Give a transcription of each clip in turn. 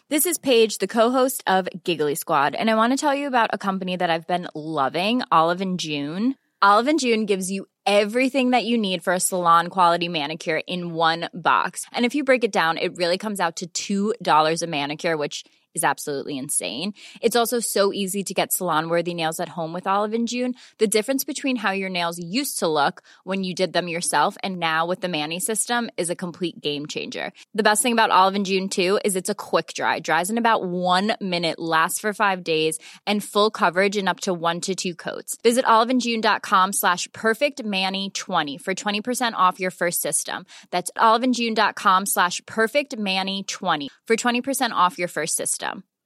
This is Paige, the co-host of Giggly Squad, and I want to tell you about a company that I've been loving, Olive & June. Olive & June gives you everything that you need for a salon-quality manicure in one box. And if you break it down, it really comes out to $2 a manicure, which is absolutely insane. It's also so easy to get salon-worthy nails at home with Olive & June. The difference between how your nails used to look when you did them yourself and now with the Mani system is a complete game changer. The best thing about Olive & June, too, is it's a quick dry. Dries in about 1 minute, lasts for 5 days, and full coverage in up to 1 to 2 coats. Visit oliveandjune.com/perfectmani20 for 20% off your first system. That's oliveandjune.com/perfectmani20 for 20% off your first system.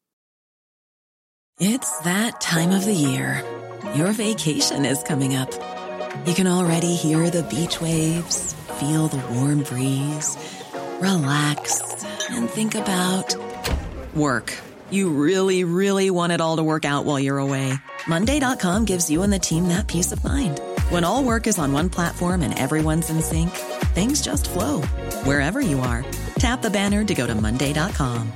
It's that time of the year. Your vacation is coming up. You can already hear the beach waves, feel the warm breeze, relax, and think about work. You really, really want it all to work out while you're away. Monday.com gives you and the team that peace of mind. When all work is on one platform and everyone's in sync, things just flow. Wherever you are, tap the banner to go to Monday.com.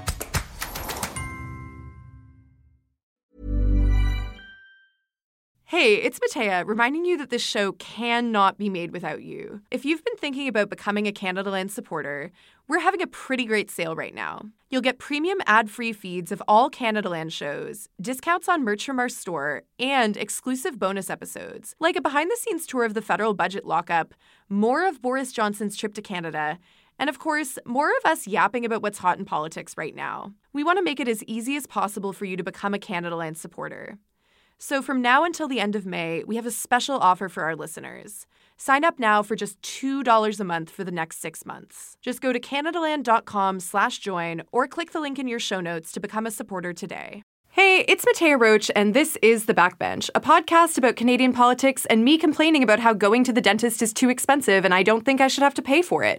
Hey, it's Matea, reminding you that this show cannot be made without you. If you've been thinking about becoming a Canadaland supporter, we're having a pretty great sale right now. You'll get premium ad-free feeds of all Canadaland shows, discounts on merch from our store, and exclusive bonus episodes, like a behind-the-scenes tour of the federal budget lockup, more of Boris Johnson's trip to Canada, and of course, more of us yapping about what's hot in politics right now. We want to make it as easy as possible for you to become a Canadaland supporter. So from now until the end of May, we have a special offer for our listeners. Sign up now for just $2 a month for the next 6 months. Just go to canadaland.com/join or click the link in your show notes to become a supporter today. Hey, it's Matea Roach, and this is The Backbench, a podcast about Canadian politics and me complaining about how going to the dentist is too expensive and I don't think I should have to pay for it.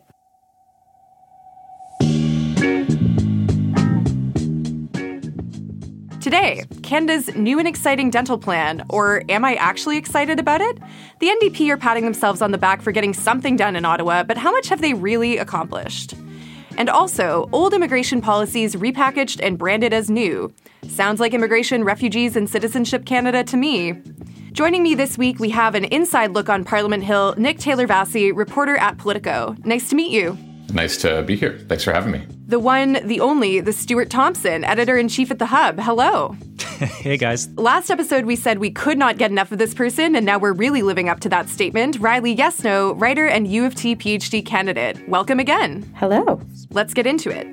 Today, Canada's new and exciting dental plan, or am I actually excited about it? The NDP are patting themselves on the back for getting something done in Ottawa, but how much have they really accomplished? And also, old immigration policies repackaged and branded as new. Sounds like Immigration, Refugees, and Citizenship Canada to me. Joining me this week, we have an inside look on Parliament Hill, Nick Taylor-Vassy, reporter at Politico. Nice to meet you. Nice to be here. Thanks for having me. The one, the only, the Stuart Thompson, editor-in-chief at The Hub. Hello. Hey, guys. Last episode, we said we could not get enough of this person, and now we're really living up to that statement. Riley Yesno, writer and U of T PhD candidate. Welcome again. Hello. Let's get into it.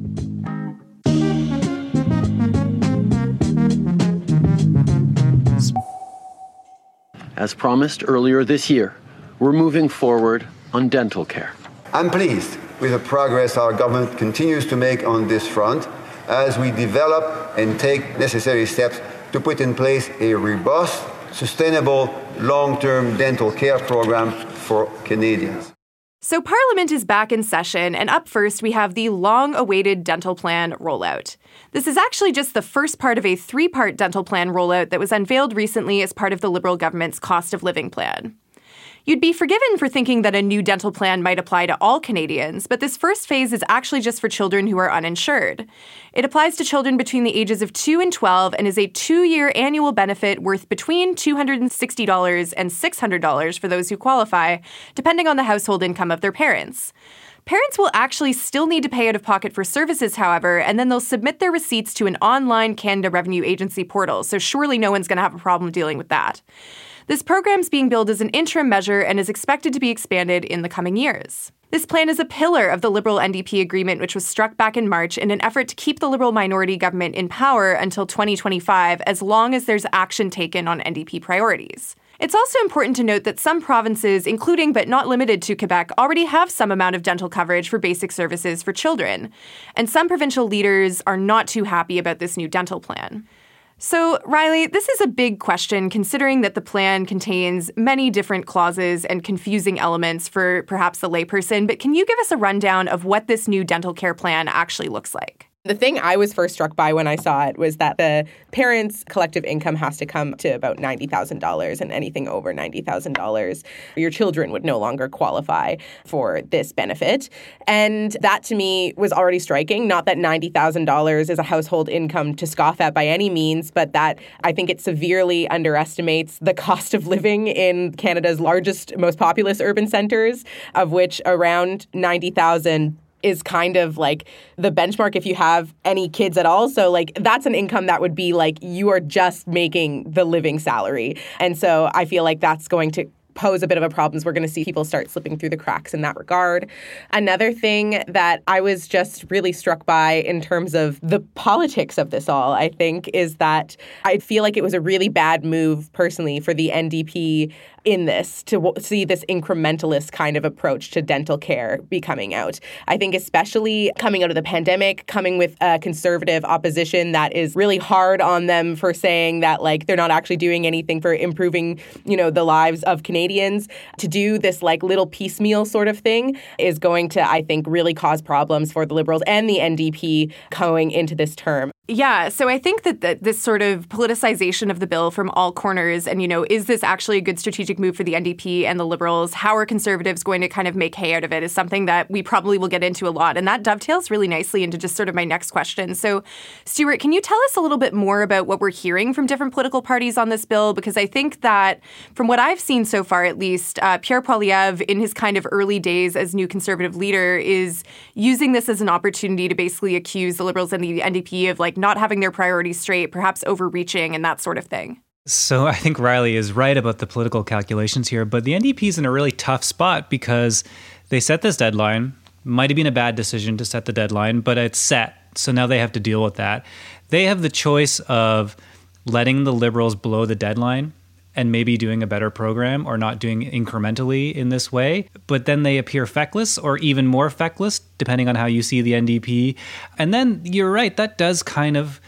As promised earlier this year, we're moving forward on dental care. I'm pleased with the progress our government continues to make on this front as we develop and take necessary steps to put in place a robust, sustainable, long-term dental care program for Canadians. So Parliament is back in session, and up first we have the long-awaited dental plan rollout. This is actually just the first part of a 3-part dental plan rollout that was unveiled recently as part of the Liberal government's cost of living plan. You'd be forgiven for thinking that a new dental plan might apply to all Canadians, but this first phase is actually just for children who are uninsured. It applies to children between the ages of 2 and 12 and is a 2-year annual benefit worth between $260 and $600 for those who qualify, depending on the household income of their parents. Parents will actually still need to pay out of pocket for services, however, and then they'll submit their receipts to an online Canada Revenue Agency portal, so surely no one's going to have a problem dealing with that. This program's being billed as an interim measure and is expected to be expanded in the coming years. This plan is a pillar of the Liberal-NDP agreement, which was struck back in March in an effort to keep the Liberal minority government in power until 2025, as long as there's action taken on NDP priorities. It's also important to note that some provinces, including but not limited to Quebec, already have some amount of dental coverage for basic services for children, and some provincial leaders are not too happy about this new dental plan. So, Riley, this is a big question considering that the plan contains many different clauses and confusing elements for perhaps the layperson, but can you give us a rundown of what this new dental care plan actually looks like? The thing I was first struck by when I saw it was that the parents' collective income has to come to about $90,000, and anything over $90,000, your children would no longer qualify for this benefit. And that to me was already striking. Not that $90,000 is a household income to scoff at by any means, but that I think it severely underestimates the cost of living in Canada's largest, most populous urban centres, of which around 90,000 is kind of like the benchmark if you have any kids at all. So like that's an income that would be like you are just making the living salary. And so I feel like that's going to pose a bit of a problem. We're going to see people start slipping through the cracks in that regard. Another thing that I was just really struck by in terms of the politics of this all, I think, is that I feel like it was a really bad move personally for the NDP in this to see this incrementalist kind of approach to dental care be coming out. I think especially coming out of the pandemic, coming with a conservative opposition that is really hard on them for saying that like they're not actually doing anything for improving, the lives of Canadians. To do this like little piecemeal sort of thing is going to, I think, really cause problems for the Liberals and the NDP going into this term. Yeah, so I think that this sort of politicization of the bill from all corners and, is this actually a good strategic move for the NDP and the Liberals? How are Conservatives going to kind of make hay out of it is something that we probably will get into a lot. And that dovetails really nicely into just sort of my next question. So, Stuart, can you tell us a little bit more about what we're hearing from different political parties on this bill? Because I think that from what I've seen so far, at least, Pierre Poilievre, in his kind of early days as new Conservative leader, is using this as an opportunity to basically accuse the Liberals and the NDP of like not having their priorities straight, perhaps overreaching and that sort of thing. So I think Riley is right about the political calculations here, but the NDP is in a really tough spot because they set this deadline. Might have been a bad decision to set the deadline, but it's set. So now they have to deal with that. They have the choice of letting the Liberals blow the deadline and maybe doing a better program or not doing incrementally in this way. But then they appear feckless or even more feckless, depending on how you see the NDP. And then you're right, that does kind of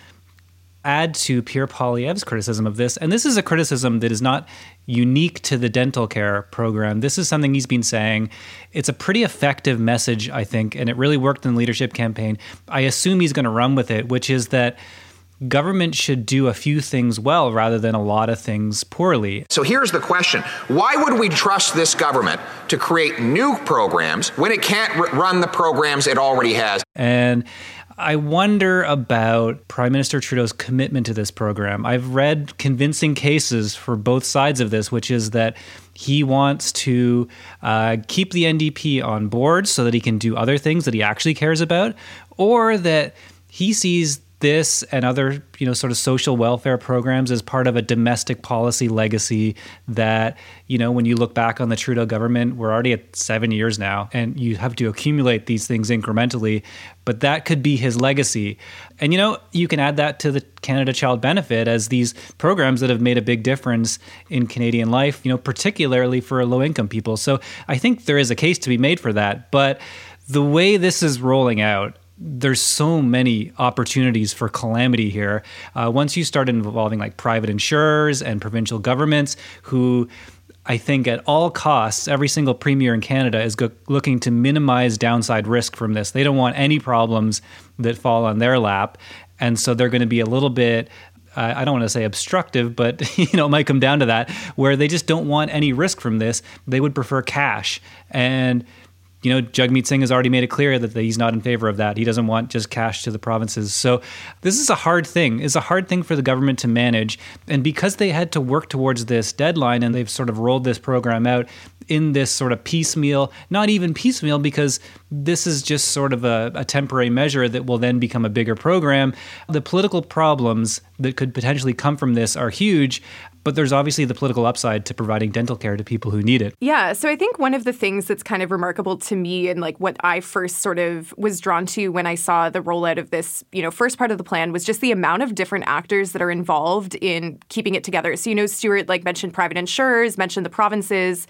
add to Pierre Poilievre's criticism of this. And this is a criticism that is not unique to the dental care program. This is something he's been saying. It's a pretty effective message, I think, and it really worked in the leadership campaign. I assume he's going to run with it, which is that government should do a few things well rather than a lot of things poorly. So here's the question. Why would we trust this government to create new programs when it can't run the programs it already has? And I wonder about Prime Minister Trudeau's commitment to this program. I've read convincing cases for both sides of this, which is that he wants to keep the NDP on board so that he can do other things that he actually cares about, or that he sees this and other, sort of social welfare programs as part of a domestic policy legacy that, when you look back on the Trudeau government, we're already at 7 years now, and you have to accumulate these things incrementally, but that could be his legacy. And, you can add that to the Canada Child Benefit as these programs that have made a big difference in Canadian life, particularly for low-income people. So I think there is a case to be made for that. But the way this is rolling out, there's so many opportunities for calamity here. Once you start involving like private insurers and provincial governments who I think at all costs, every single premier in Canada is looking to minimize downside risk from this. They don't want any problems that fall on their lap. And so they're going to be a little bit, I don't want to say obstructive, but it might come down to that, where they just don't want any risk from this. They would prefer cash. And Jagmeet Singh has already made it clear that he's not in favor of that. He doesn't want just cash to the provinces. So this is a hard thing. It's a hard thing for the government to manage. And because they had to work towards this deadline and they've sort of rolled this program out in this sort of piecemeal, not even piecemeal, because this is just sort of a temporary measure that will then become a bigger program. The political problems that could potentially come from this are huge. But there's obviously the political upside to providing dental care to people who need it. Yeah, so I think one of the things that's kind of remarkable to me and like what I first sort of was drawn to when I saw the rollout of this, first part of the plan was just the amount of different actors that are involved in keeping it together. So, Stuart mentioned private insurers, mentioned the provinces.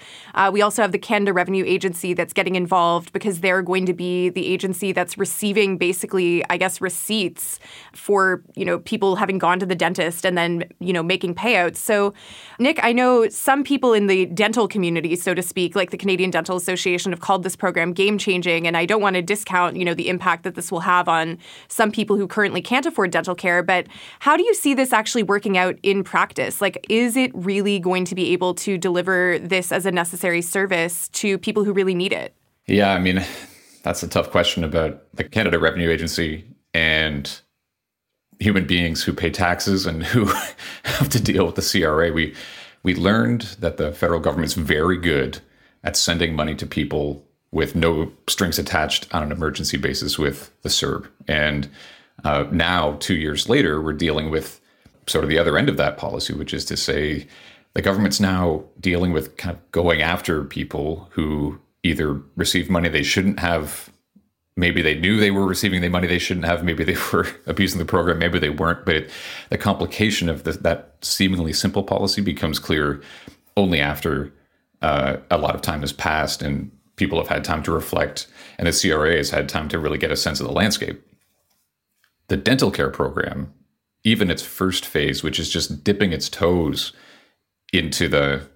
We also have the Canada Revenue Agency that's getting involved because they're going to be the agency that's receiving basically, I guess, receipts for, people having gone to the dentist and then, making payouts. So, Nick, I know some people in the dental community, so to speak, like the Canadian Dental Association, have called this program game-changing, and I don't want to discount, the impact that this will have on some people who currently can't afford dental care, but how do you see this actually working out in practice? Like, is it really going to be able to deliver this as a necessary service to people who really need it? Yeah, I mean, that's a tough question about the Canada Revenue Agency and human beings who pay taxes and who have to deal with the CRA. We learned that the federal government's very good at sending money to people with no strings attached on an emergency basis with the CERB. And now, 2 years later, we're dealing with sort of the other end of that policy, which is to say the government's now dealing with kind of going after people who either received money they shouldn't have. Maybe they knew they were receiving the money they shouldn't have. Maybe they were abusing the program. Maybe they weren't. But the complication of that seemingly simple policy becomes clear only after a lot of time has passed and people have had time to reflect, and the CRA has had time to really get a sense of the landscape. The dental care program, even its first phase, which is just dipping its toes into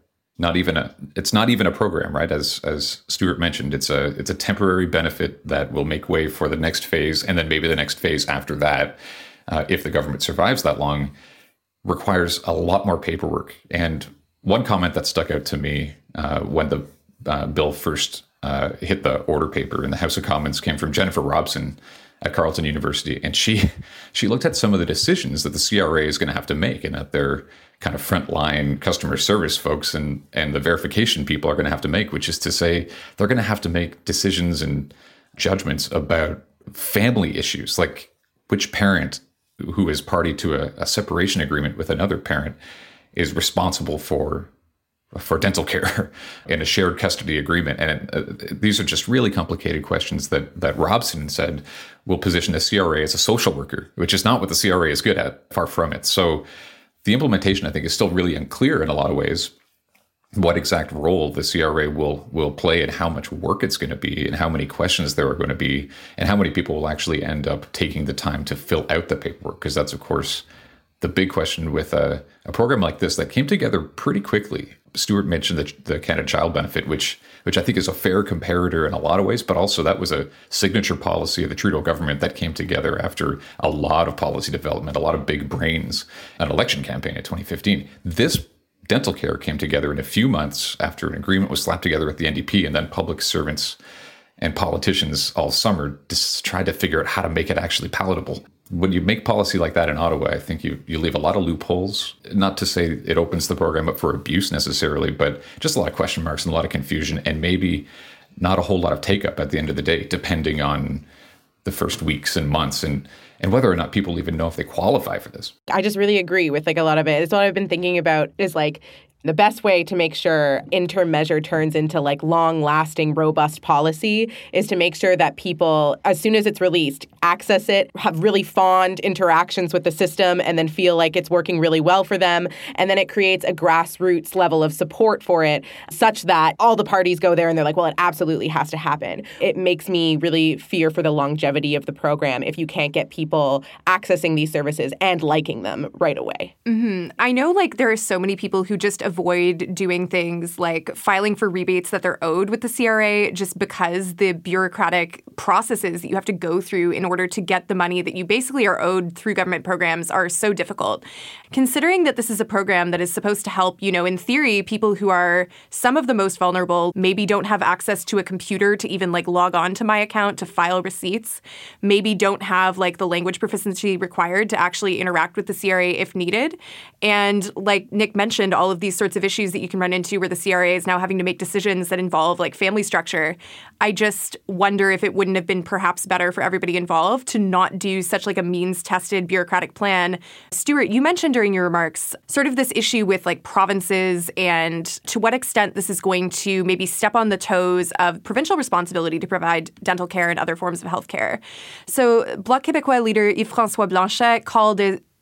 it's not even a program, right? As Stuart mentioned, it's a temporary benefit that will make way for the next phase, and then maybe the next phase after that, if the government survives that long, requires a lot more paperwork. And one comment that stuck out to me when the bill first hit the order paper in the House of Commons came from Jennifer Robson at Carleton University. And she looked at some of the decisions that the CRA is going to have to make, and that their kind of frontline customer service folks and the verification people are going to have to make, which is to say they're going to have to make decisions and judgments about family issues, like which parent who is party to a separation agreement with another parent is responsible for dental care in a shared custody agreement. And these are just really complicated questions that Robson said will position the CRA as a social worker, which is not what the CRA is good at, far from it. So the implementation, I think, is still really unclear in a lot of ways, what exact role the CRA will play and how much work it's going to be and how many questions there are going to be and how many people will actually end up taking the time to fill out the paperwork. Because that's, of course, the big question with a program like this that came together pretty quickly. Stuart mentioned the Canada Child Benefit, which I think is a fair comparator in a lot of ways, but also that was a signature policy of the Trudeau government that came together after a lot of policy development, a lot of big brains, an election campaign in 2015. This dental care came together in a few months after an agreement was slapped together with the NDP, and then public servants and politicians all summer just tried to figure out how to make it actually palatable. When you make policy like that in Ottawa, I think you leave a lot of loopholes. Not to say it opens the program up for abuse necessarily, but just a lot of question marks and a lot of confusion, and maybe not a whole lot of take-up at the end of the day, depending on the first weeks and months and whether or not people even know if they qualify for this. I just really agree with a lot of it. It's what I've been thinking about is the best way to make sure interim measure turns into long-lasting, robust policy is to make sure that people, as soon as it's released, access it, have really fond interactions with the system, and then feel like it's working really well for them. And then it creates a grassroots level of support for it such that all the parties go there and they're like, well, it absolutely has to happen. It makes me really fear for the longevity of the program if you can't get people accessing these services and liking them right away. Mm-hmm. I know there are so many people who just avoid doing things like filing for rebates that they're owed with the CRA just because the bureaucratic processes that you have to go through in order to get the money that you basically are owed through government programs are so difficult. Considering that this is a program that is supposed to help, in theory, people who are some of the most vulnerable, maybe don't have access to a computer to even log on to my account to file receipts, maybe don't have the language proficiency required to actually interact with the CRA if needed. And like Nick mentioned, all of these sorts of issues that you can run into where the CRA is now having to make decisions that involve family structure. I just wonder if it wouldn't have been perhaps better for everybody involved to not do such a means-tested bureaucratic plan. Stuart, you mentioned during your remarks sort of this issue with provinces and to what extent this is going to maybe step on the toes of provincial responsibility to provide dental care and other forms of health care. So Bloc Québécois leader Yves-François Blanchet called it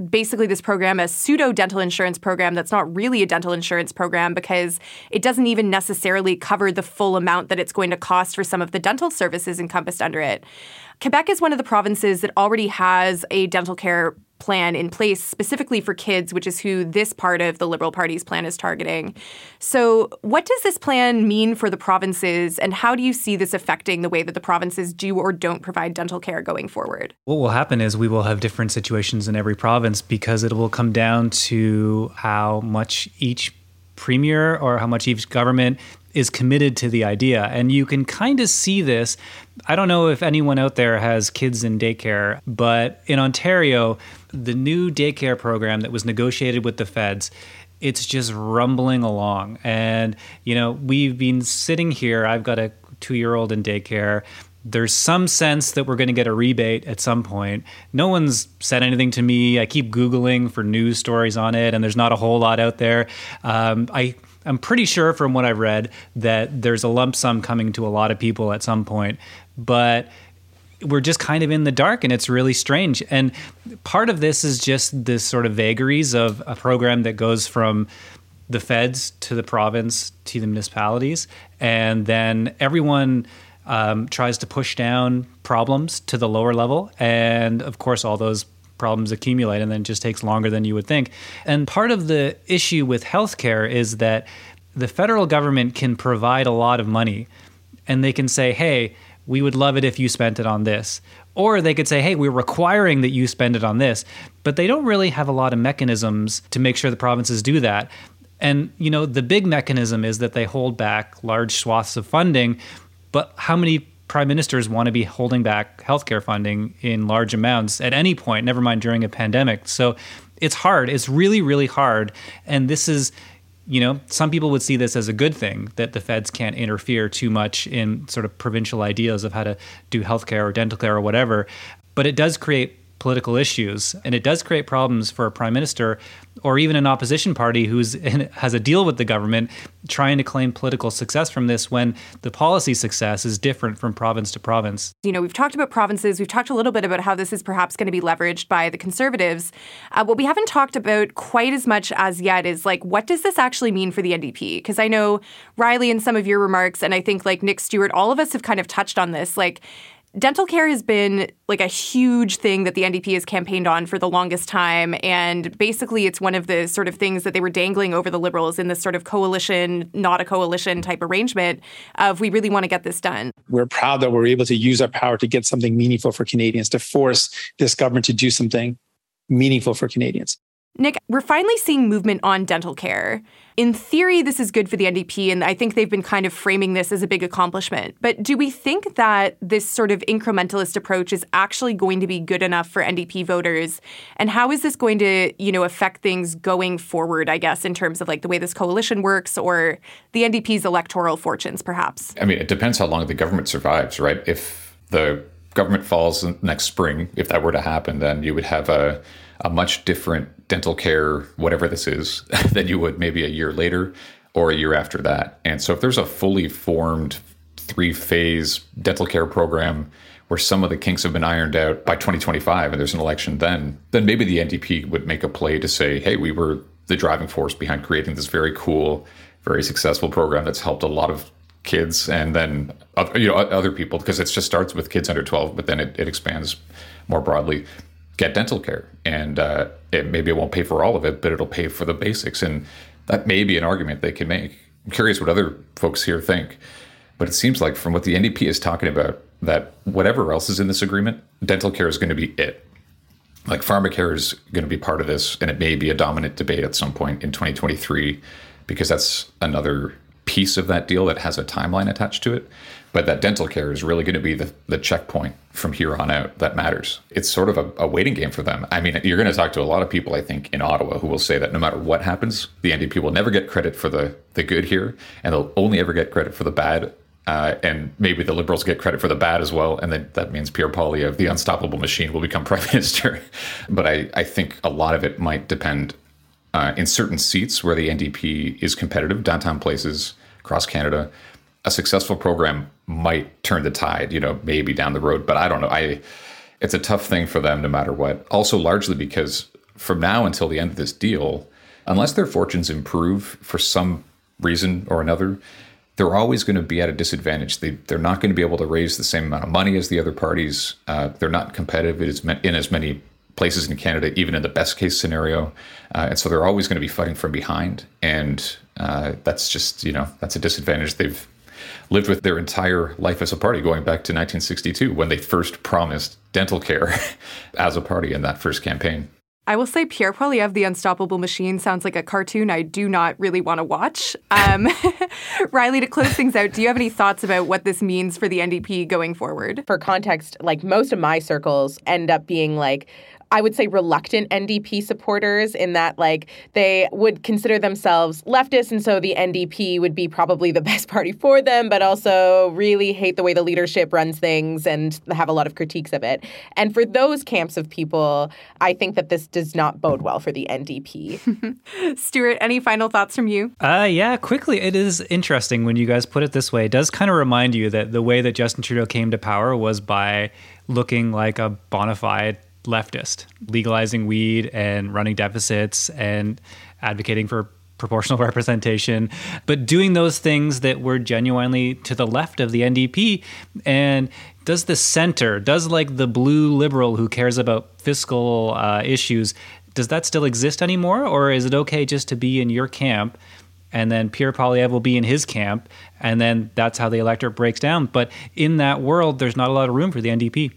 basically this program a pseudo dental insurance program that's not really a dental insurance program because it doesn't even necessarily cover the full amount that it's going to cost for some of the dental services encompassed under it. Quebec is one of the provinces that already has a dental care plan in place specifically for kids, which is who this part of the Liberal Party's plan is targeting. So what does this plan mean for the provinces, and how do you see this affecting the way that the provinces do or don't provide dental care going forward? What will happen is we will have different situations in every province because it will come down to how much each premier or how much each government is committed to the idea. And you can kind of see this. I don't know if anyone out there has kids in daycare, but in Ontario, the new daycare program that was negotiated with the feds, it's just rumbling along. And, you know, we've been sitting here. I've got a 2-year-old in daycare. There's some sense that we're going to get a rebate at some point. No one's said anything to me. I keep Googling for news stories on it, and there's not a whole lot out there. I'm pretty sure from what I've read that there's a lump sum coming to a lot of people at some point, but we're just kind of in the dark, and it's really strange. And part of this is just this sort of vagaries of a program that goes from the feds to the province to the municipalities, and then everyone tries to push down problems to the lower level. And of course, all those problems accumulate, and then it just takes longer than you would think. And part of the issue with healthcare is that the federal government can provide a lot of money, and they can say, hey, we would love it if you spent it on this. Or they could say, hey, we're requiring that you spend it on this. But they don't really have a lot of mechanisms to make sure the provinces do that. And, you know, the big mechanism is that they hold back large swaths of funding. But how many prime ministers want to be holding back healthcare funding in large amounts at any point, never mind during a pandemic? So it's hard. It's really, really hard. And this is, you know, some people would see this as a good thing, that the feds can't interfere too much in sort of provincial ideas of how to do healthcare or dental care or whatever. But it does create political issues, and it does create problems for a prime minister or even an opposition party has a deal with the government trying to claim political success from this when the policy success is different from province to province. You know, we've talked about provinces. We've talked a little bit about how this is perhaps going to be leveraged by the Conservatives. What we haven't talked about quite as much as yet is, like, what does this actually mean for the NDP? Because I know, Riley, in some of your remarks, and I think, like, Nick Stewart, all of us have kind of touched on this, like, dental care has been like a huge thing that the NDP has campaigned on for the longest time. And basically, it's one of the sort of things that they were dangling over the Liberals in this sort of coalition, not a coalition type arrangement of, we really want to get this done. We're proud that we're able to use our power to get something meaningful for Canadians, to force this government to do something meaningful for Canadians. Nick, we're finally seeing movement on dental care. In theory, this is good for the NDP, and I think they've been kind of framing this as a big accomplishment. But do we think that this sort of incrementalist approach is actually going to be good enough for NDP voters? And how is this going to, you know, affect things going forward, I guess, in terms of like the way this coalition works or the NDP's electoral fortunes, perhaps? I mean, it depends how long the government survives, right? If the government falls next spring, if that were to happen, then you would have a much different dental care, whatever this is, than you would maybe a year later or a year after that. And so if there's a fully formed 3-phase dental care program where some of the kinks have been ironed out by 2025 and there's an election then maybe the NDP would make a play to say, hey, we were the driving force behind creating this very cool, very successful program that's helped a lot of kids and then other people, because it just starts with kids under 12, but then it expands more broadly. Get dental care, and maybe it won't pay for all of it, but it'll pay for the basics, and that may be an argument they can make. I'm curious what other folks here think, but it seems like from what the NDP is talking about, that whatever else is in this agreement, dental care is going to be it. Like pharmacare is going to be part of this, and it may be a dominant debate at some point in 2023, because that's another piece of that deal that has a timeline attached to it. But that dental care is really going to be the checkpoint from here on out that matters. It's sort of a waiting game for them. I mean, you're going to talk to a lot of people, I think, in Ottawa who will say that no matter what happens, the NDP will never get credit for the good here, and they'll only ever get credit for the bad. And maybe the Liberals get credit for the bad as well. And then that means Pierre Poilievre, the unstoppable machine, will become prime minister. But I think a lot of it might depend in certain seats where the NDP is competitive, downtown places across Canada. A successful program might turn the tide, maybe down the road. But I don't know. It's a tough thing for them no matter what. Also, largely because from now until the end of this deal, unless their fortunes improve for some reason or another, they're always going to be at a disadvantage. They're not going to be able to raise the same amount of money as the other parties. They're not competitive in as many places in Canada, even in the best case scenario. And so they're always going to be fighting from behind. And that's just, that's a disadvantage they've lived with their entire life as a party, going back to 1962, when they first promised dental care as a party in that first campaign. I will say Pierre Poilievre, The Unstoppable Machine, sounds like a cartoon I do not really want to watch. Riley, to close things out, do you have any thoughts about what this means for the NDP going forward? For context, most of my circles end up being I would say reluctant NDP supporters in that they would consider themselves leftist, and so the NDP would be probably the best party for them, but also really hate the way the leadership runs things and have a lot of critiques of it. And for those camps of people, I think that this does not bode well for the NDP. Stuart, any final thoughts from you? Yeah, quickly. It is interesting when you guys put it this way. It does kind of remind you that the way that Justin Trudeau came to power was by looking like a bona fide leftist, legalizing weed and running deficits and advocating for proportional representation, but doing those things that were genuinely to the left of the NDP. And does the center, does the blue liberal who cares about fiscal issues, does that still exist anymore? Or is it okay just to be in your camp and then Pierre Poilievre will be in his camp and then that's how the electorate breaks down? But in that world, there's not a lot of room for the NDP.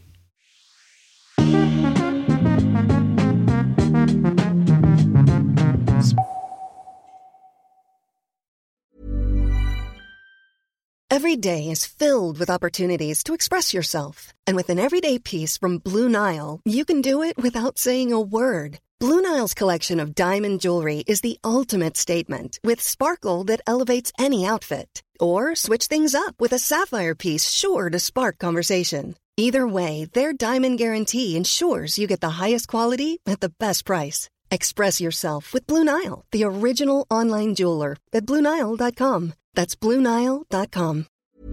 Every day is filled with opportunities to express yourself. And with an everyday piece from Blue Nile, you can do it without saying a word. Blue Nile's collection of diamond jewelry is the ultimate statement, with sparkle that elevates any outfit. Or switch things up with a sapphire piece sure to spark conversation. Either way, their diamond guarantee ensures you get the highest quality at the best price. Express yourself with Blue Nile, the original online jeweler, at BlueNile.com. That's BlueNile.com.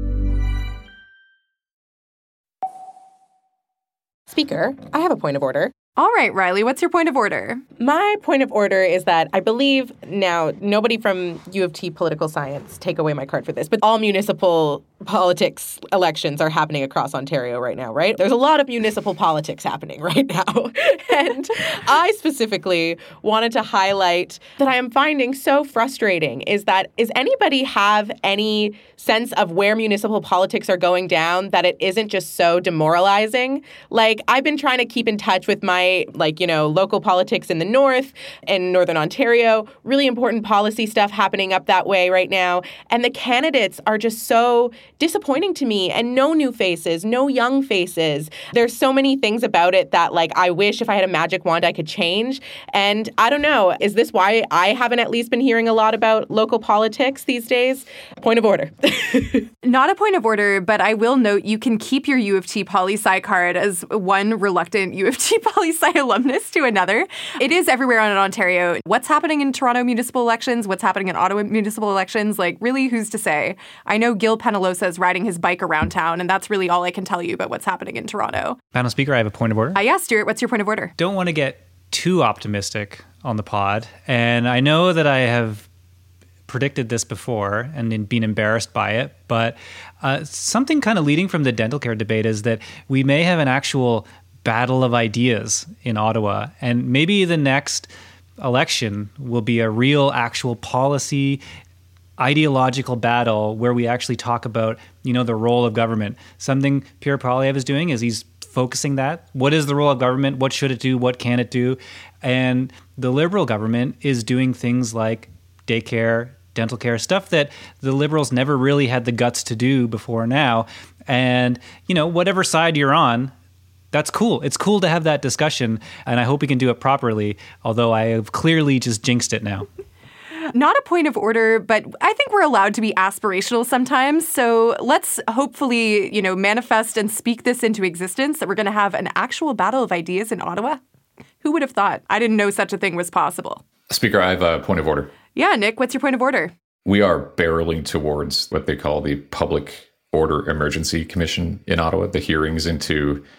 Speaker, I have a point of order. All right, Riley, what's your point of order? My point of order is that I believe now, nobody from U of T political science, take away my card for this, but all municipal politics elections are happening across Ontario right now, right? There's a lot of municipal politics happening right now. And I specifically wanted to highlight that I am finding so frustrating is anybody have any sense of where municipal politics are going down, that it isn't just so demoralizing? I've been trying to keep in touch with my local politics in the north and Northern Ontario, really important policy stuff happening up that way right now. And the candidates are just so disappointing to me, and no new faces, no young faces. There's so many things about it that I wish if I had a magic wand I could change. And I don't know, is this why I haven't at least been hearing a lot about local politics these days? Point of order. Not a point of order, but I will note you can keep your U of T poli-sci card as one reluctant U of T poli-sci alumnus to another. It is everywhere in Ontario. What's happening in Toronto municipal elections? What's happening in Ottawa municipal elections? Really, who's to say? I know Gil Penalosa is riding his bike around town, and that's really all I can tell you about what's happening in Toronto. Panel Speaker, I have a point of order. Yeah, Stuart, what's your point of order? Don't want to get too optimistic on the pod, and I know that I have predicted this before and been embarrassed by it, but something kind of leading from the dental care debate is that we may have an actual battle of ideas in Ottawa, and maybe the next election will be a real actual policy ideological battle where we actually talk about the role of government. Something Pierre Poilievre is doing is he's focusing that. What is the role of government? What should it do? What can it do? And the Liberal government is doing things like daycare, dental care, stuff that the Liberals never really had the guts to do before now. And whatever side you're on, that's cool. It's cool to have that discussion, and I hope we can do it properly, although I have clearly just jinxed it now. Not a point of order, but I think we're allowed to be aspirational sometimes. So let's hopefully, manifest and speak this into existence, that we're going to have an actual battle of ideas in Ottawa. Who would have thought? I didn't know such a thing was possible. Speaker, I have a point of order. Yeah, Nick, what's your point of order? We are barreling towards what they call the Public Order Emergency Commission in Ottawa, the hearings into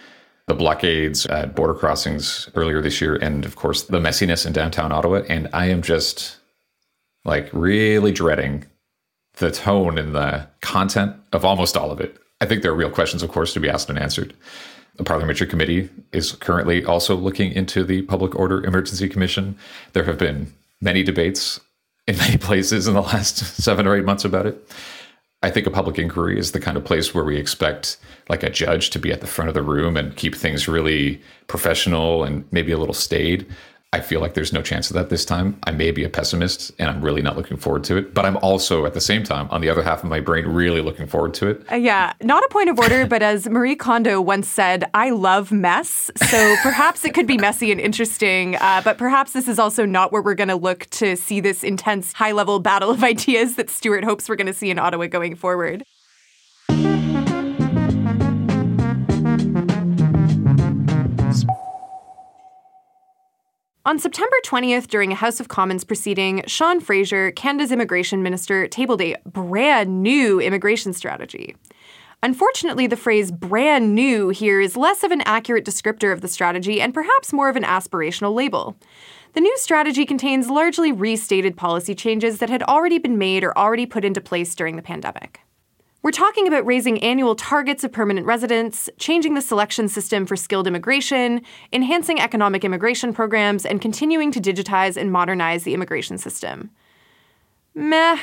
the blockades at border crossings earlier this year, and of course the messiness in downtown Ottawa. And I am just really dreading the tone and the content of almost all of it. I think there are real questions, of course, to be asked and answered. The Parliamentary Committee is currently also looking into the Public Order Emergency Commission. There have been many debates in many places in the last 7 or 8 months about it. I think a public inquiry is the kind of place where we expect a judge to be at the front of the room and keep things really professional and maybe a little staid. I feel like there's no chance of that this time. I may be a pessimist and I'm really not looking forward to it. But I'm also, at the same time, on the other half of my brain, really looking forward to it. Yeah, not a point of order, but as Marie Kondo once said, I love mess. So perhaps it could be messy and interesting, but perhaps this is also not where we're going to look to see this intense high-level battle of ideas that Stuart hopes we're going to see in Ottawa going forward. On September 20th, during a House of Commons proceeding, Sean Fraser, Canada's immigration minister, tabled a brand new immigration strategy. Unfortunately, the phrase brand new here is less of an accurate descriptor of the strategy and perhaps more of an aspirational label. The new strategy contains largely restated policy changes that had already been made or already put into place during the pandemic. We're talking about raising annual targets of permanent residence, changing the selection system for skilled immigration, enhancing economic immigration programs, and continuing to digitize and modernize the immigration system. Meh.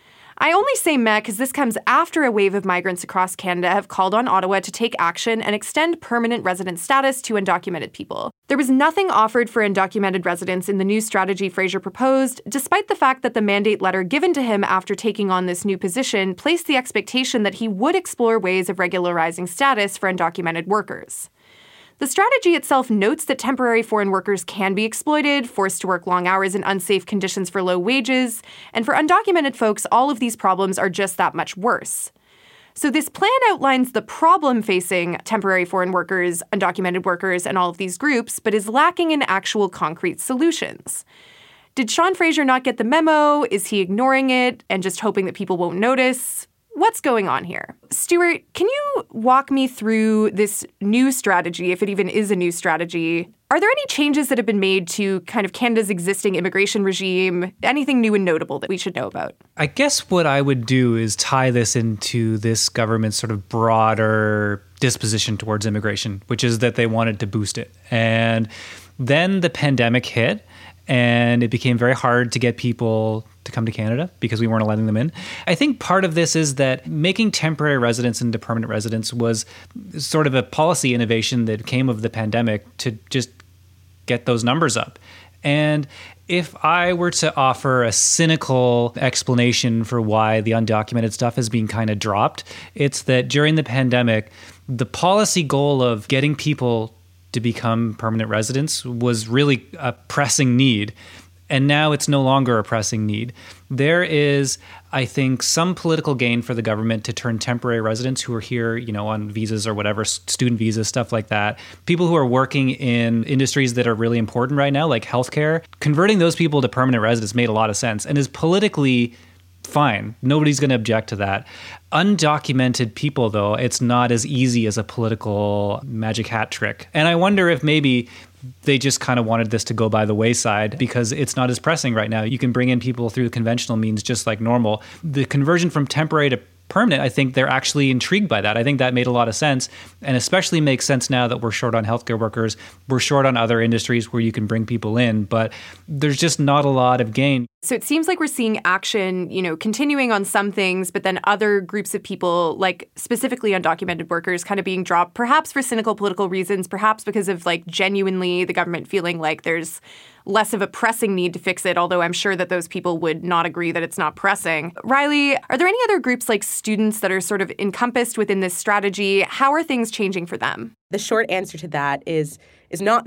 I only say meh because this comes after a wave of migrants across Canada have called on Ottawa to take action and extend permanent resident status to undocumented people. There was nothing offered for undocumented residents in the new strategy Fraser proposed, despite the fact that the mandate letter given to him after taking on this new position placed the expectation that he would explore ways of regularizing status for undocumented workers. The strategy itself notes that temporary foreign workers can be exploited, forced to work long hours in unsafe conditions for low wages, and for undocumented folks, all of these problems are just that much worse. So this plan outlines the problem facing temporary foreign workers, undocumented workers, and all of these groups, but is lacking in actual concrete solutions. Did Sean Fraser not get the memo? Is he ignoring it and just hoping that people won't notice? What's going on here? Stuart, can you walk me through this new strategy, if it even is a new strategy? Are there any changes that have been made to kind of Canada's existing immigration regime? Anything new and notable that we should know about? I guess what I would do is tie this into this government's sort of broader disposition towards immigration, which is that they wanted to boost it. And then the pandemic hit, and it became very hard to get people to come to Canada because we weren't letting them in. I think part of this is that making temporary residents into permanent residents was sort of a policy innovation that came of the pandemic to just get those numbers up. And if I were to offer a cynical explanation for why the undocumented stuff is being kind of dropped, it's that during the pandemic, the policy goal of getting people to become permanent residents was really a pressing need. And now it's no longer a pressing need. There is, I think, some political gain for the government to turn temporary residents who are here, on visas or whatever, student visas, stuff like that, people who are working in industries that are really important right now, like healthcare, converting those people to permanent residents made a lot of sense and is politically fine. Nobody's going to object to that. Undocumented people, though, it's not as easy as a political magic hat trick. And I wonder if maybe they just kind of wanted this to go by the wayside because it's not as pressing right now. You can bring in people through the conventional means just like normal. The conversion from temporary to permanent, I think they're actually intrigued by that. I think that made a lot of sense, and especially makes sense now that we're short on healthcare workers. We're short on other industries where you can bring people in, but there's just not a lot of gain. So it seems like we're seeing action, continuing on some things, but then other groups of people, like specifically undocumented workers, kind of being dropped, perhaps for cynical political reasons, perhaps because of genuinely the government feeling like there's less of a pressing need to fix it, although I'm sure that those people would not agree that it's not pressing. Riley, are there any other groups like students that are sort of encompassed within this strategy? How are things changing for them? The short answer to that is not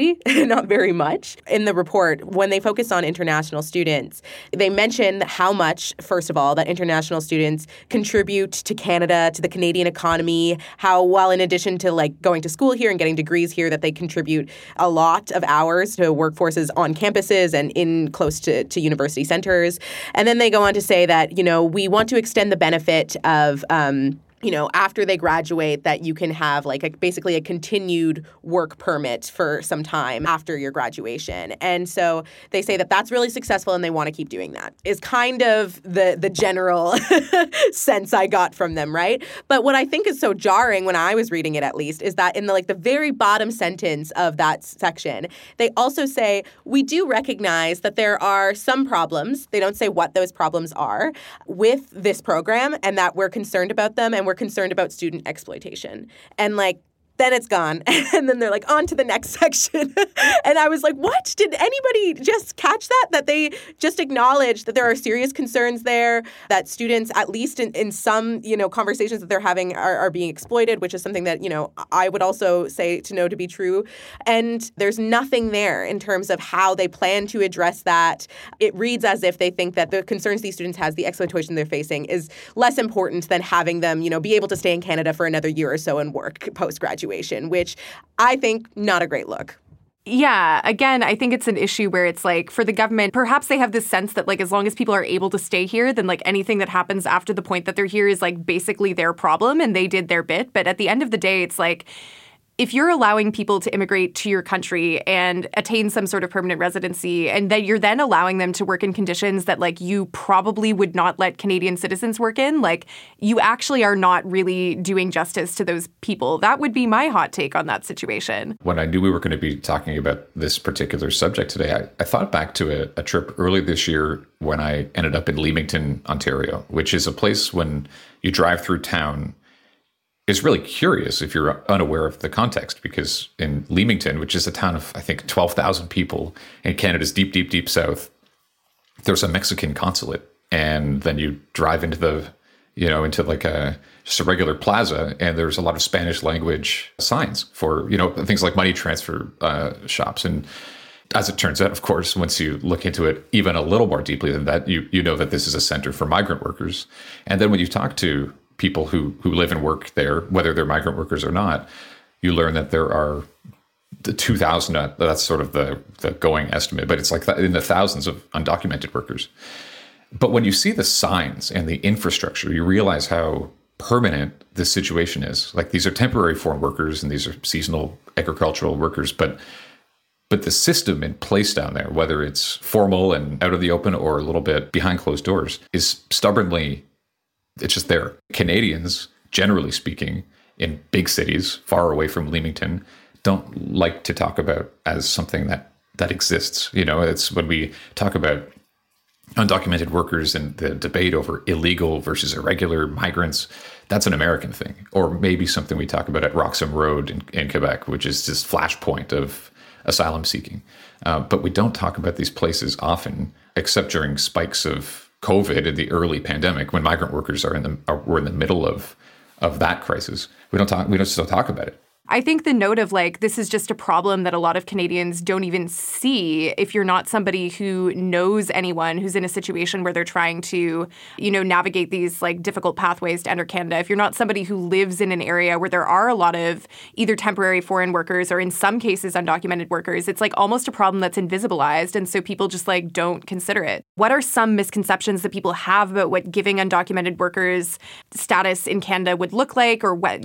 not very much. In the report, when they focus on international students, they mention how much, first of all, that international students contribute to Canada, to the Canadian economy, how, while in addition to going to school here and getting degrees here, that they contribute a lot of hours to workforces on campuses and in close to university centers. And then they go on to say that, we want to extend the benefit of after they graduate, that you can have basically a continued work permit for some time after your graduation. And so they say that that's really successful and they want to keep doing that, is kind of the general sense I got from them, right? But what I think is so jarring when I was reading it, at least, is that in the very bottom sentence of that section, they also say, we do recognize that there are some problems. They don't say what those problems are with this program, and that we're concerned about them, and we're concerned about student exploitation. And then it's gone. And then they're on to the next section. And I was like, what? Did anybody just catch that? That they just acknowledged that there are serious concerns there, that students, at least in some, conversations that they're having are being exploited, which is something that, I would also say to know to be true. And there's nothing there in terms of how they plan to address that. It reads as if they think that the concerns these students have, the exploitation they're facing, is less important than having them, be able to stay in Canada for another year or so and work post-graduation, which I think not a great look. Yeah. Again, I think it's an issue where it's for the government, perhaps they have this sense that as long as people are able to stay here, then anything that happens after the point that they're here is basically their problem and they did their bit. But at the end of the day, it's if you're allowing people to immigrate to your country and attain some sort of permanent residency, and that you're then allowing them to work in conditions that you probably would not let Canadian citizens work in, you actually are not really doing justice to those people. That would be my hot take on that situation. When I knew we were going to be talking about this particular subject today, I thought back to a trip earlier this year when I ended up in Leamington, Ontario, which is a place when you drive through town, is really curious if you're unaware of the context, because in Leamington, which is a town of, I think, 12,000 people in Canada's deep, deep, deep south, there's a Mexican consulate. And then you drive into just a regular plaza, and there's a lot of Spanish language signs for, things like money transfer shops. And as it turns out, of course, once you look into it even a little more deeply than that, you know that this is a center for migrant workers. And then when you talk to people who live and work there, whether they're migrant workers or not, you learn that there are the 2,000, that's sort of the going estimate, but it's in the thousands of undocumented workers. But when you see the signs and the infrastructure, you realize how permanent this situation is. These are temporary foreign workers and these are seasonal agricultural workers, but the system in place down there, whether it's formal and out of the open or a little bit behind closed doors, is stubbornly, it's just there. Canadians, generally speaking, in big cities far away from Leamington, don't like to talk about as something that exists. It's when we talk about undocumented workers and the debate over illegal versus irregular migrants, that's an American thing. Or maybe something we talk about at Roxham Road in Quebec, which is this flashpoint of asylum seeking. But we don't talk about these places often, except during spikes of COVID in the early pandemic, when migrant workers were in the middle of that crisis. We don't still talk about it. I think the note of this is just a problem that a lot of Canadians don't even see if you're not somebody who knows anyone who's in a situation where they're trying to, navigate these difficult pathways to enter Canada. If you're not somebody who lives in an area where there are a lot of either temporary foreign workers or in some cases undocumented workers, it's almost a problem that's invisibilized. And so people just don't consider it. What are some misconceptions that people have about what giving undocumented workers status in Canada would look like, or what,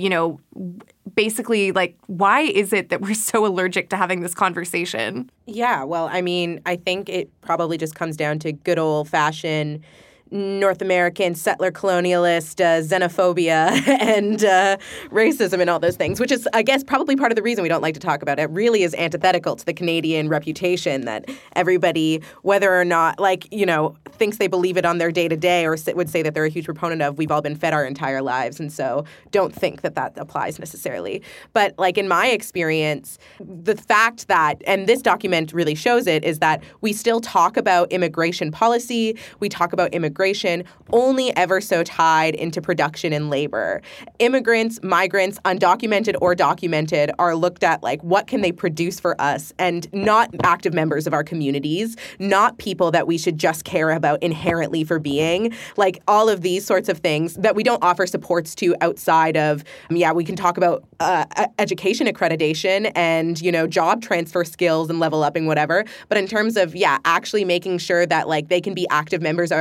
basically, why is it that we're so allergic to having this conversation? Yeah, well, I think it probably just comes down to good old-fashioned North American settler colonialist xenophobia and racism and all those things, which is, I guess, probably part of the reason we don't like to talk about it. It really is antithetical to the Canadian reputation that everybody, whether or not, thinks they believe it on their day-to-day or would say that they're a huge proponent of, we've all been fed our entire lives, and so don't think that applies necessarily. But, in my experience, the fact that, and this document really shows it, is that we still talk about immigration policy, we talk about immigration only ever so tied into production and labor. Immigrants, migrants, undocumented or documented, are looked at what can they produce for us, and not active members of our communities, not people that we should just care about inherently for being. All of these sorts of things that we don't offer supports to outside of, we can talk about education accreditation and, job transfer skills and level upping, whatever. But in terms of, actually making sure that they can be active members of our community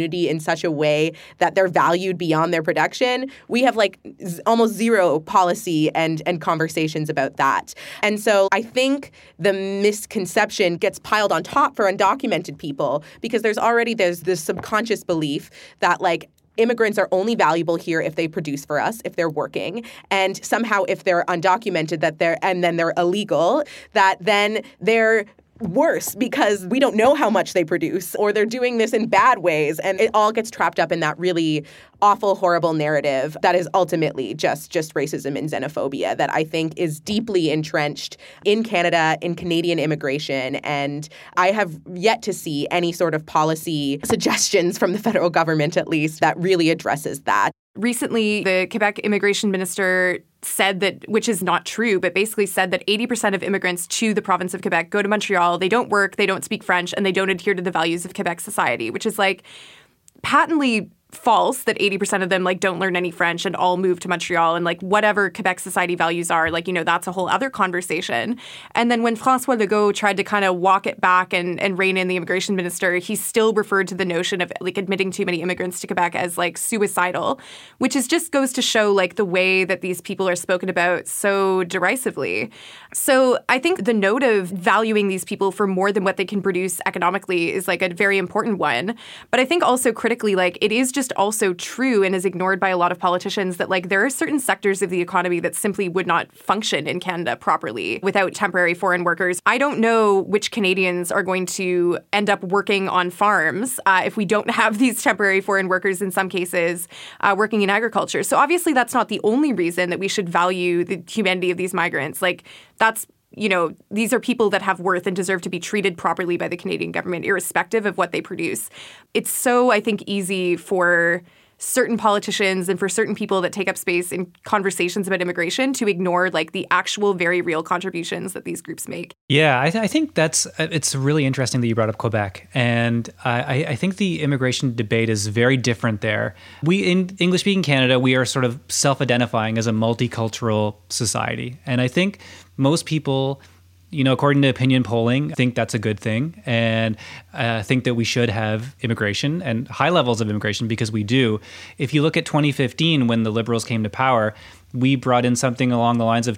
community in such a way that they're valued beyond their production, we have like almost zero policy and conversations about that. And so I think the misconception gets piled on top for undocumented people because there's this subconscious belief that like immigrants are only valuable here if they produce for us, if they're working, and somehow if they're undocumented then they're illegal, that then they're worse because we don't know how much they produce or they're doing this in bad ways. And it all gets trapped up in that really awful, horrible narrative that is ultimately just racism and xenophobia that I think is deeply entrenched in Canada, in Canadian immigration. And I have yet to see any sort of policy suggestions from the federal government, at least, that really addresses that. Recently, the Quebec immigration minister said that, which is not true, but basically said that 80% of immigrants to the province of Quebec go to Montreal, they don't work, they don't speak French, and they don't adhere to the values of Quebec society, which is like patently false that 80% of them like don't learn any French and all move to Montreal and like whatever Quebec society values are, like, you know, that's a whole other conversation. And then when François Legault tried to kind of walk it back and rein in the immigration minister, he still referred to the notion of like admitting too many immigrants to Quebec as like suicidal, which is just goes to show like the way that these people are spoken about so derisively. So I think the note of valuing these people for more than what they can produce economically is like a very important one. But I think also critically, like it is just also true and is ignored by a lot of politicians that like there are certain sectors of the economy that simply would not function in Canada properly without temporary foreign workers. I don't know which Canadians are going to end up working on farms if we don't have these temporary foreign workers in some cases working in agriculture. So obviously that's not the only reason that we should value the humanity of these migrants. Like that's, you know, these are people that have worth and deserve to be treated properly by the Canadian government, irrespective of what they produce. It's so, I think, easy for certain politicians and for certain people that take up space in conversations about immigration to ignore like the actual very real contributions that these groups make. Yeah, I think it's really interesting that you brought up Quebec. And I think the immigration debate is very different there. We, in English-speaking Canada, we are sort of self-identifying as a multicultural society. And I think most people, you know, according to opinion polling, think that's a good thing and think that we should have immigration and high levels of immigration because we do. If you look at 2015, when the Liberals came to power, we brought in something along the lines of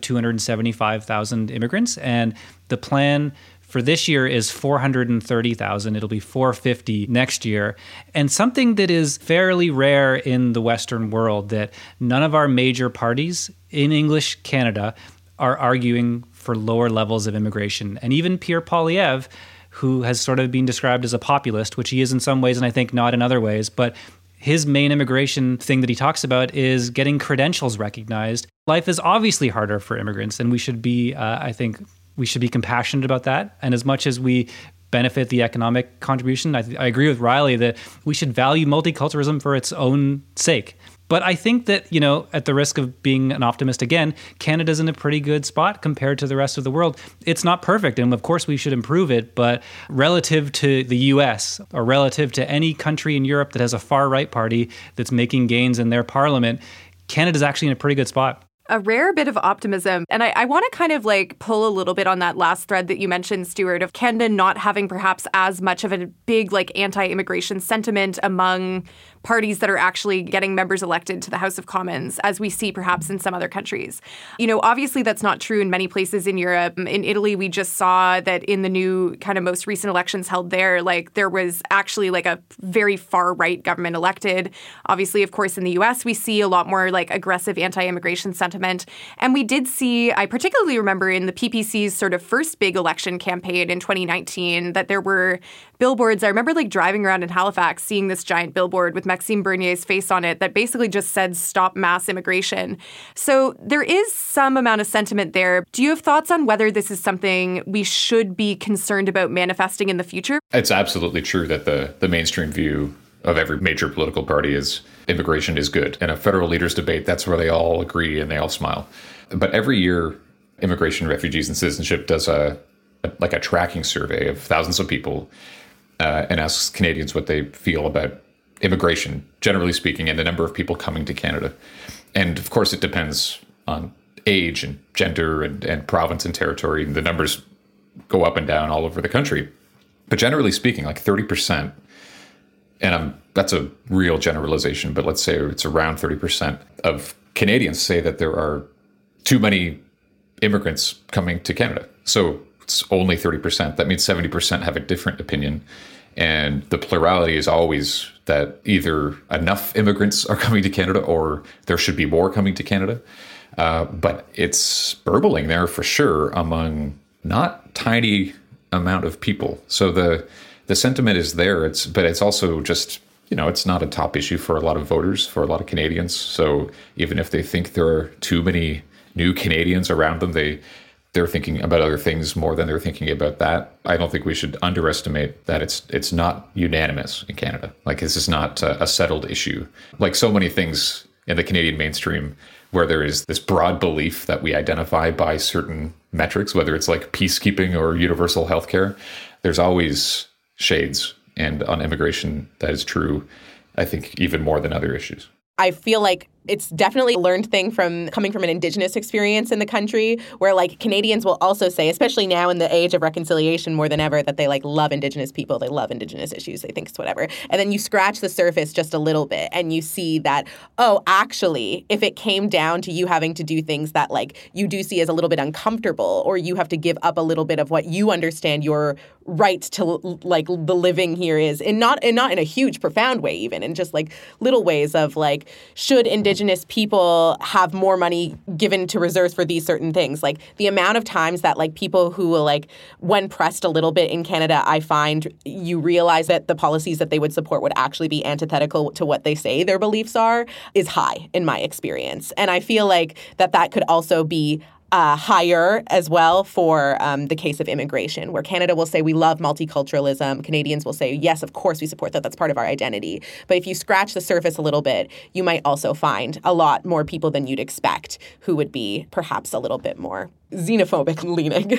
275,000 immigrants. And the plan for this year is 430,000. It'll be 450 next year. And something that is fairly rare in the Western world, that none of our major parties in English Canada are arguing for lower levels of immigration. And even Pierre Poilievre, who has sort of been described as a populist, which he is in some ways and I think not in other ways, but his main immigration thing that he talks about is getting credentials recognized. Life is obviously harder for immigrants, and we should be, I think, we should be compassionate about that. And as much as we benefit the economic contribution, I agree with Riley that we should value multiculturalism for its own sake. But I think that, you know, at the risk of being an optimist again, Canada's in a pretty good spot compared to the rest of the world. It's not perfect, and of course we should improve it, but relative to the US or relative to any country in Europe that has a far-right party that's making gains in their parliament, Canada's actually in a pretty good spot. A rare bit of optimism. And I want to kind of like pull a little bit on that last thread that you mentioned, Stuart, of Canada not having perhaps as much of a big like anti-immigration sentiment among parties that are actually getting members elected to the House of Commons, as we see perhaps in some other countries. You know, obviously that's not true in many places in Europe. In Italy, we just saw that in the new kind of most recent elections held there, like there was actually like a very far right government elected. Obviously, of course, in the US, we see a lot more like aggressive anti-immigration sentiment. And we did see, I particularly remember in the PPC's sort of first big election campaign in 2019, that there were billboards. I remember like driving around in Halifax, seeing this giant billboard with Maxime Bernier's face on it that basically just said, "Stop mass immigration." So there is some amount of sentiment there. Do you have thoughts on whether this is something we should be concerned about manifesting in the future? It's absolutely true that the mainstream view of every major political party is immigration is good. In a federal leaders debate, that's where they all agree and they all smile. But every year, Immigration, Refugees, and Citizenship does a tracking survey of thousands of people and asks Canadians what they feel about immigration, generally speaking, and the number of people coming to Canada. And of course, it depends on age and gender and province and territory. And the numbers go up and down all over the country. But generally speaking, like 30%, and I'm that's a real generalization, but let's say it's around 30% of Canadians say that there are too many immigrants coming to Canada. So it's only 30%. That means 70% have a different opinion. And the plurality is always that either enough immigrants are coming to Canada or there should be more coming to Canada. But it's burbling there for sure among not tiny amount of people. So the sentiment is there. But it's also just, it's not a top issue for a lot of voters, for a lot of Canadians. So even if they think there are too many new Canadians around them, they're thinking about other things more than they're thinking about that. I don't think we should underestimate that it's not unanimous in Canada. Like, this is not a settled issue. Like so many things in the Canadian mainstream where there is this broad belief that we identify by certain metrics, whether it's like peacekeeping or universal healthcare, there's always shades. And on immigration, that is true, I think, even more than other issues. I feel like it's definitely a learned thing from coming from an Indigenous experience in the country, where like Canadians will also say, especially now in the age of reconciliation more than ever, that they like love Indigenous people, they love Indigenous issues, they think it's whatever. And then you scratch the surface just a little bit and you see that, oh, actually, if it came down to you having to do things that like you do see as a little bit uncomfortable, or you have to give up a little bit of what you understand your right to like the living here is, and not in a huge profound way even, in just like little ways of like, should Indigenous people have more money given to reserves for these certain things? Like the amount of times that like people who will like, when pressed a little bit in Canada, I find you realize that the policies that they would support would actually be antithetical to what they say their beliefs are, is high in my experience. And I feel like that could also be higher as well for the case of immigration, where Canada will say we love multiculturalism. Canadians will say, yes, of course we support that. That's part of our identity. But if you scratch the surface a little bit, you might also find a lot more people than you'd expect who would be perhaps a little bit more xenophobic leaning.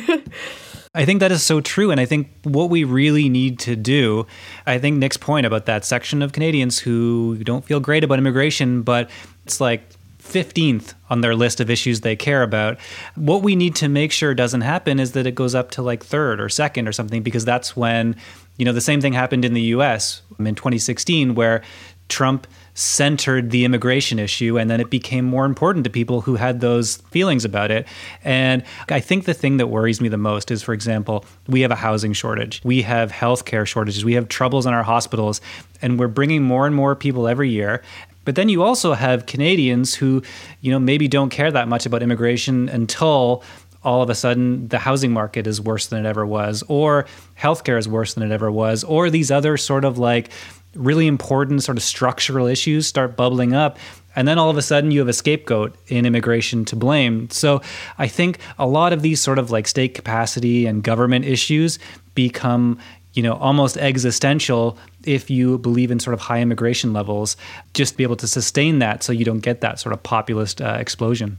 I think that is so true. And I think what we really need to do, I think Nick's point about that section of Canadians who don't feel great about immigration, but it's like 15th on their list of issues they care about. What we need to make sure doesn't happen is that it goes up to like third or second or something, because that's when, the same thing happened in the US in 2016, where Trump centered the immigration issue, and then it became more important to people who had those feelings about it. And I think the thing that worries me the most is, for example, we have a housing shortage. We have healthcare shortages. We have troubles in our hospitals, and we're bringing more and more people every year. But then you also have Canadians who, maybe don't care that much about immigration until all of a sudden the housing market is worse than it ever was, or healthcare is worse than it ever was, or these other sort of like really important sort of structural issues start bubbling up. And then all of a sudden you have a scapegoat in immigration to blame. So I think a lot of these sort of like state capacity and government issues become almost existential if you believe in sort of high immigration levels, just to be able to sustain that so you don't get that sort of populist explosion.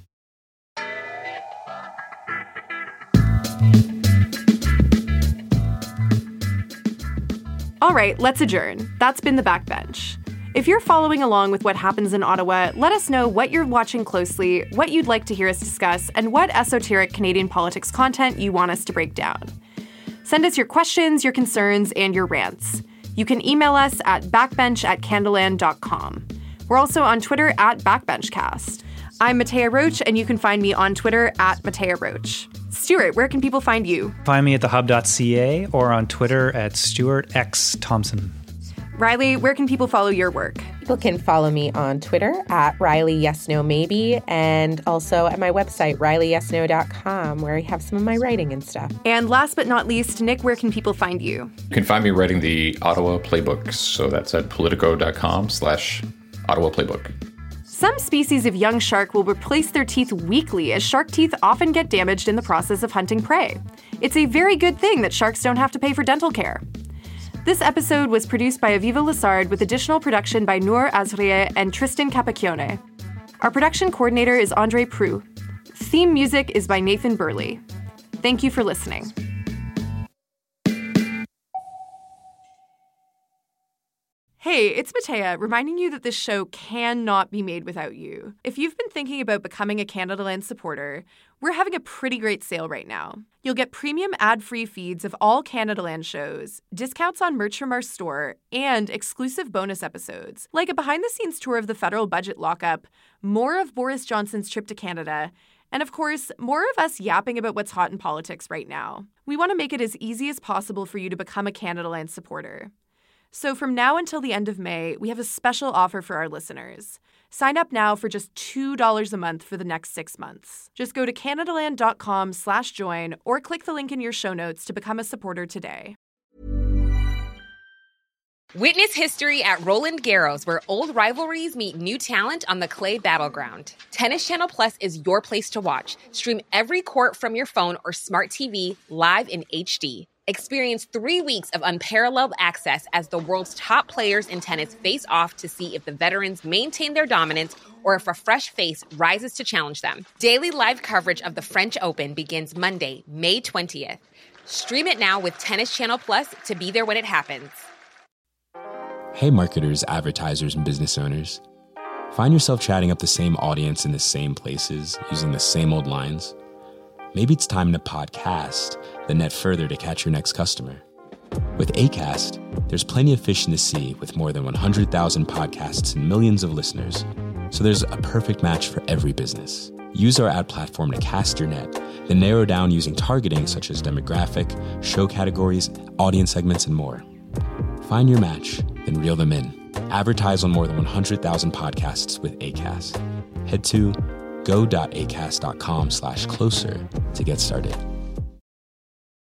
All right, let's adjourn. That's been The Backbench. If you're following along with what happens in Ottawa, let us know what you're watching closely, what you'd like to hear us discuss, and what esoteric Canadian politics content you want us to break down. Send us your questions, your concerns, and your rants. You can email us at backbench@canadaland.com. We're also on Twitter @BackbenchCast. I'm Matea Roach, and you can find me on Twitter @Matea Roach. Stuart, where can people find you? Find me at thehub.ca or on Twitter @StuartXThompson. Riley, where can people follow your work? People can follow me on Twitter @RileyYesNoMaybe, and also at my website, RileyYesNo.com, where I have some of my writing and stuff. And last but not least, Nick, where can people find you? You can find me writing the Ottawa Playbook. So that's at Politico.com/Ottawa Playbook. Some species of young shark will replace their teeth weekly, as shark teeth often get damaged in the process of hunting prey. It's a very good thing that sharks don't have to pay for dental care. This episode was produced by Aviva Lessard with additional production by Noor Azrieh and Tristan Capacchione. Our production coordinator is Andre Proulx. Theme music is by Nathan Burley. Thank you for listening. Hey, it's Matea, reminding you that this show cannot be made without you. If you've been thinking about becoming a Canadaland supporter, we're having a pretty great sale right now. You'll get premium ad-free feeds of all Canadaland shows, discounts on merch from our store, and exclusive bonus episodes, like a behind-the-scenes tour of the federal budget lockup, more of Boris Johnson's trip to Canada, and of course, more of us yapping about what's hot in politics right now. We want to make it as easy as possible for you to become a Canadaland supporter. So from now until the end of May, we have a special offer for our listeners. Sign up now for just $2 a month for the next 6 months. Just go to canadaland.com/join or click the link in your show notes to become a supporter today. Witness history at Roland Garros, where old rivalries meet new talent on the clay battleground. Tennis Channel Plus is your place to watch. Stream every court from your phone or smart TV live in HD. Experience 3 weeks of unparalleled access as the world's top players in tennis face off to see if the veterans maintain their dominance or if a fresh face rises to challenge them. Daily live coverage of the French Open begins Monday, May 20th. Stream it now with Tennis Channel Plus to be there when it happens. Hey marketers, advertisers, and business owners. Find yourself chatting up the same audience in the same places, using the same old lines? Maybe it's time to podcast the net further to catch your next customer. With Acast, there's plenty of fish in the sea with more than 100,000 podcasts and millions of listeners. So there's a perfect match for every business. Use our ad platform to cast your net, then narrow down using targeting such as demographic, show categories, audience segments, and more. Find your match, then reel them in. Advertise on more than 100,000 podcasts with Acast. Head to go.acast.com/closer to get started.